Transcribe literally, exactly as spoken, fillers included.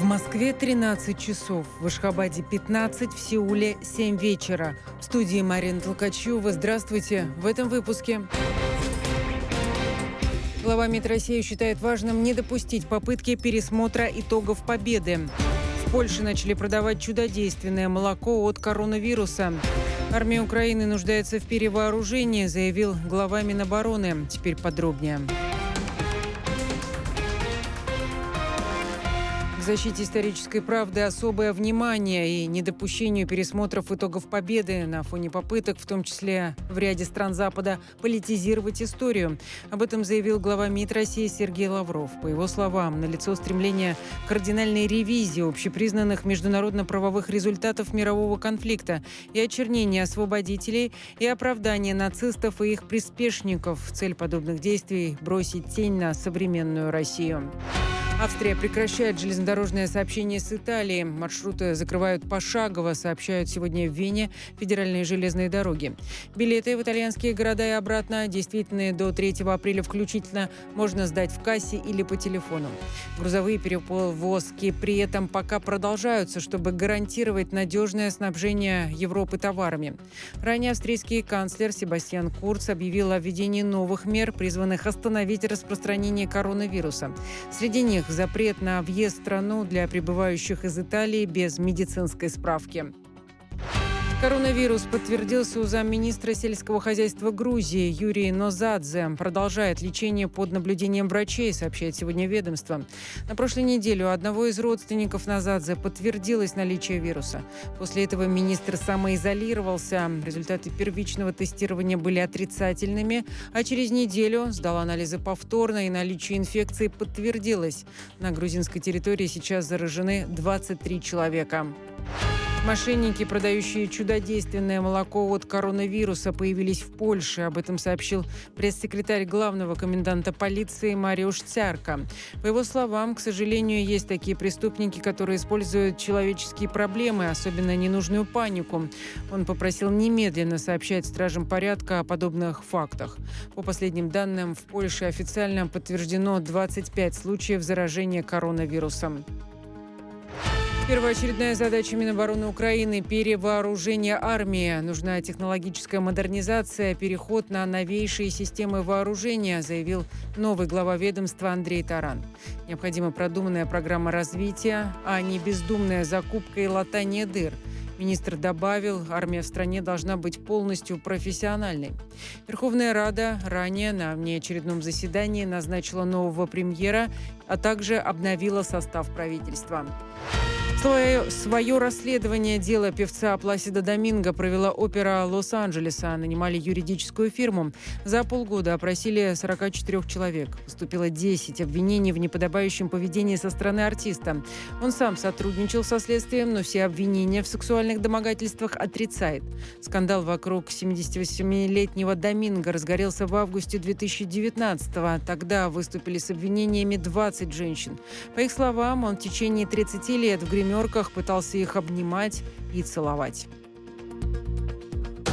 Москве тринадцать часов, в Ашхабаде пятнадцать, в Сеуле семь вечера. В студии Марина Толкачева. Здравствуйте. В этом выпуске. Глава МИД России считает важным не допустить попытки пересмотра итогов победы. В Польше начали продавать чудодейственное молоко от коронавируса. Армия Украины нуждается в перевооружении, заявил глава Минобороны. Теперь подробнее. К защите исторической правды особое внимание и недопущению пересмотров итогов победы на фоне попыток, в том числе в ряде стран Запада, политизировать историю. Об этом заявил глава МИД России Сергей Лавров. По его словам, налицо стремление к кардинальной ревизии общепризнанных международно-правовых результатов мирового конфликта и очернение освободителей и оправдание нацистов и их приспешников. Цель подобных действий – бросить тень на современную Россию. Австрия прекращает железнодорожное сообщение с Италией. Маршруты закрывают пошагово, сообщают сегодня в Вене федеральные железные дороги. Билеты в итальянские города и обратно, действительные до третьего апреля включительно, можно сдать в кассе или по телефону. Грузовые перевозки при этом пока продолжаются, чтобы гарантировать надежное снабжение Европы товарами. Ранее австрийский канцлер Себастьян Курц объявил о введении новых мер, призванных остановить распространение коронавируса. Среди них запрет на въезд в страну для прибывающих из Италии без медицинской справки. Коронавирус подтвердился у замминистра сельского хозяйства Грузии Юрий Нозадзе. Продолжает лечение под наблюдением врачей, сообщает сегодня ведомство. На прошлой неделе у одного из родственников Нозадзе подтвердилось наличие вируса. После этого министр самоизолировался. Результаты первичного тестирования были отрицательными, а через неделю сдал анализы повторно, и наличие инфекции подтвердилось. На грузинской территории сейчас заражены двадцать три человека. Мошенники, продающие чудодейственное молоко от коронавируса, появились в Польше. Об этом сообщил пресс-секретарь главного коменданта полиции Мариуш Цярка. По его словам, к сожалению, есть такие преступники, которые используют человеческие проблемы, особенно ненужную панику. Он попросил немедленно сообщать стражам порядка о подобных фактах. По последним данным, в Польше официально подтверждено двадцать пять случаев заражения коронавирусом. Первоочередная задача Минобороны Украины – перевооружение армии. Нужна технологическая модернизация, переход на новейшие системы вооружения, заявил новый глава ведомства Андрей Таран. Необходима продуманная программа развития, а не бездумная закупка и латание дыр. Министр добавил, армия в стране должна быть полностью профессиональной. Верховная Рада ранее на внеочередном заседании назначила нового премьера, а также обновила состав правительства. Свое, свое расследование дела певца Пласидо Доминго провела опера Лос-Анджелеса. Нанимали юридическую фирму. За полгода опросили сорок четыре человек. Поступило десять обвинений в неподобающем поведении со стороны артиста. Он сам сотрудничал со следствием, но все обвинения в сексуальных домогательствах отрицает. Скандал вокруг семидесятивосьмилетнего Доминго разгорелся в августе две тысячи девятнадцатого. Тогда выступили с обвинениями двадцать женщин. По их словам, он в течение тридцати лет в гримерках пытался их обнимать и целовать.